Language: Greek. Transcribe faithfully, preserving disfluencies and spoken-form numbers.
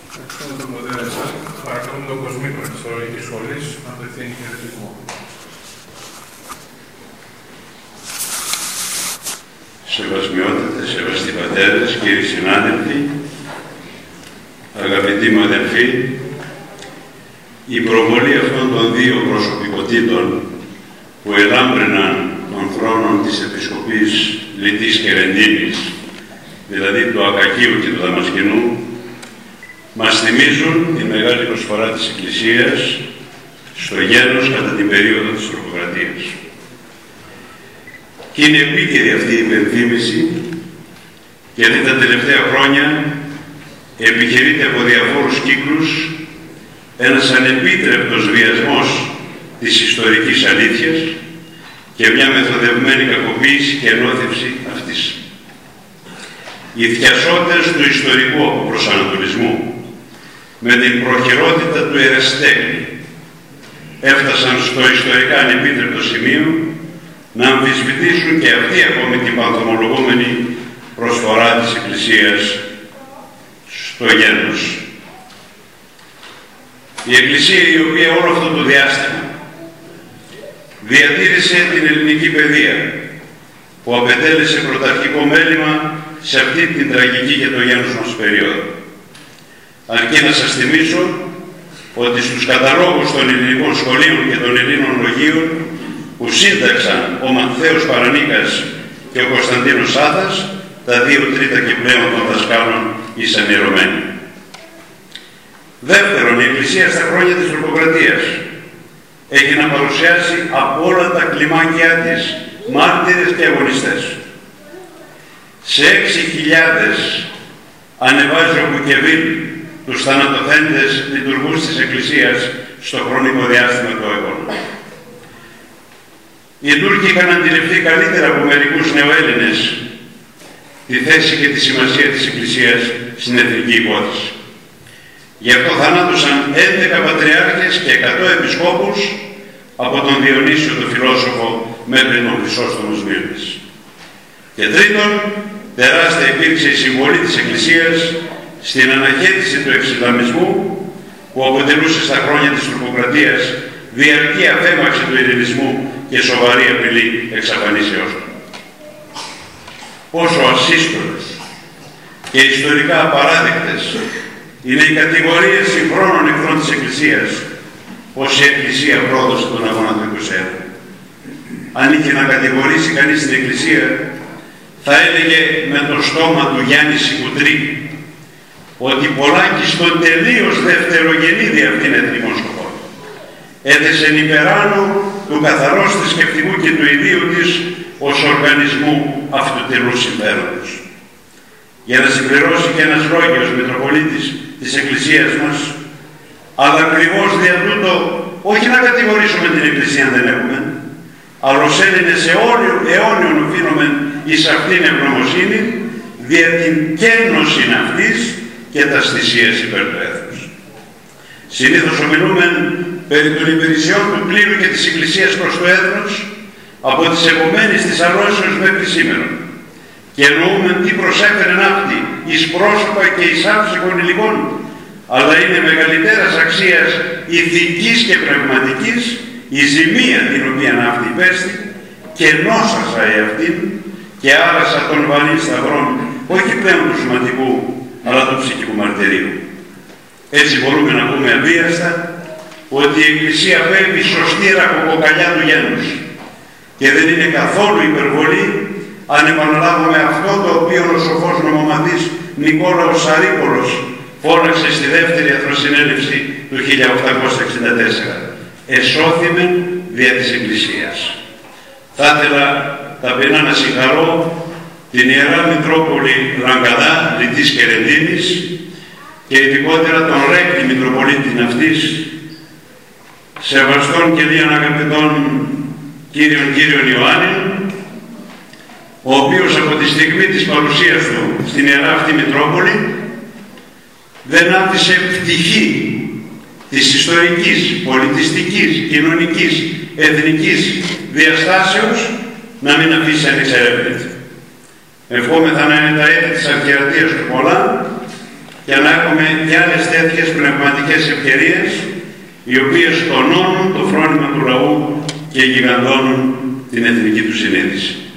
Ευχαριστούμε τον Μοντέρετσα. Παρακαλούμε τον Κοσμήτρο της Θεολογικής Σχολής να απευθύνει χαιρετισμό. Σεβασμιότατες, σεβαστοί πατέρες, κύριοι συνάδελφοι, αγαπητοί μου αδελφοί, η προβολή αυτών των δύο προσωπικότητων που ελάμπρυναν των χρόνων της Επισκοπής Λιτής Κερεντίνης, δηλαδή του Ακακίου και του Δαμασκηνού, μας θυμίζουν τη μεγάλη προσφορά της Εκκλησίας στο γένος κατά την περίοδο της τροποκρατίας. Και είναι επίκαιρη αυτή η υπενθύμηση, γιατί τα τελευταία χρόνια επιχειρείται από διαφόρους κύκλους ένας ανεπίτρεπτος βιασμός της ιστορικής αλήθειας και μια μεθοδευμένη κακοποίηση και ενώθευση αυτής. Οι θειασότες του ιστορικού προσανατολισμού με την προχειρότητα του ερασιτέχνη έφτασαν στο ιστορικά ανεπίτρεπτο σημείο να αμφισβητήσουν και αυτοί ακόμη την πανθομολογούμενη προσφορά της Εκκλησίας στο γένος. Η Εκκλησία, η οποία όλο αυτό το διάστημα διατήρησε την ελληνική παιδεία, που απετέλεσε πρωταρχικό μέλημα σε αυτή την τραγική για το γένος μας περίοδο. Αρκεί να σας θυμίσω ότι στους καταλόγους των ελληνικών σχολείων και των Ελλήνων λογίων που σύνταξαν ο Μαθαίος Παρανίκας και ο Κωνσταντίνος Άδας, τα δύο τρίτα και πλέον των δασκάλων ήσαν ιερωμένοι. Δεύτερον, η Εκκλησία στα χρόνια της τροποκρατίας έχει να παρουσιάσει από όλα τα κλιμάκια της μάρτυρες και αγωνιστές. Σε έξι χιλιάδες ανεβάζει ο Μπουκεβίλ τους θανατοθέντες λειτουργούς της Εκκλησίας στο χρονικό διάστημα του αγώνα. Οι Τούρκοι είχαν αντιληφθεί καλύτερα από μερικούς νεοέλληνες τη θέση και τη σημασία της Εκκλησίας στην εθνική υπόθεση. Γι' αυτό θανάτωσαν έντεκα πατριάρχες και εκατό επισκόπους από τον Διονύσιο τον φιλόσοφο μέχρι τον Χρυσόστομο Σμύρνης. Και τρίτον, τεράστια υπήρξε η συμβολή της Εκκλησίας στην αναχέτηση του εξισλαμισμού, που αποτελούσε στα χρόνια της τροποκρατίας διαρκή αφέμαξη του ειρηνισμού και σοβαρή απειλή εξαφανίσεώς του. Πόσο ασύστολες και ιστορικά απαράδεκτες είναι οι κατηγορίες συγχρόνων εχθρών της Εκκλησίας, πως η Εκκλησία πρόδωσε τον αγώνα του είκοσι ένα. Αν είχε να κατηγορήσει κανείς την Εκκλησία, θα έλεγε με το στόμα του Γιάννη Σικουτρή ότι πολλάκι στον τελείως δευτερογενή δι' αυτήν εθνικών σκοπών έθεσεν υπεράνω του καθαρός θρησκευτικού και του ιδίου της ως οργανισμού αυτοτελούς συμφέροντος. Για να συμπληρώσει και ένας λόγιος Μητροπολίτης της Εκκλησίας μας, αλλά ακριβώς δια τούτο όχι να κατηγορήσουμε την Εκκλησία αν δεν έχουμε, αλλά ως Έλληνες αιώνιον οφείλουμε εις αυτήν ευγνωμοσύνη δια την κένωση αυτής και τα θυσίες υπέρ του έθνους. Συνήθως ομιλούμε περί των υπηρεσιών του κλήρου και της Εκκλησίας προς το έθνος από τις επομένες της αλώσεως μέχρι σήμερα και εννοούμε τι προσέφερεν αυτή εις πρόσωπα και εις άψυχων υλικών, αλλά είναι μεγαλύτερας αξίας ηθικής και πνευματικής η ζημία την οποία αυτή υπέστη και νόσασα εαυτήν και άρασα τον βαρύ σταυρών, όχι πλέον του σωματικού αλλά του ψυχικού μαρτυρίου. Έτσι μπορούμε να πούμε αβίαστα ότι η Εκκλησία φεύγει σωστή ραχοκοκαλιά του γένους και δεν είναι καθόλου υπερβολή αν επαναλάβουμε αυτό το οποίο ο σοφός νομομαθής Νικόλαος Σαρίπολος φώναξε στη δεύτερη Αθροσυνέλευση του χίλια οκτακόσια εξήντα τέσσερα. Εσώθημεν δια της Εκκλησίας. Θα ήθελα ταπεινά να συγχαρώ την Ιερά Μητρόπολη Ραγκαδά Λιτής Κερεντίνης και ειδικότερα τον Ρέκτη Μητροπολίτη αυτής, σεβαστών και λίαν αγαπητών κύριων κύριων Ιωάννη, ο οποίος από τη στιγμή της παρουσίας του στην Ιερά αυτή Μητρόπολη δεν άφησε πτυχή της ιστορικής, πολιτιστικής, κοινωνικής, εθνικής διαστάσεως να μην αφήσει ανεξερεύνητη. Ευχόμεθα να είναι τα έτη της αρχιερατείας του πολλά και να έχουμε και άλλες τέτοιες πνευματικές ευκαιρίες, οι οποίες τονώνουν το φρόνημα του λαού και γιγαντώνουν την εθνική του συνείδηση.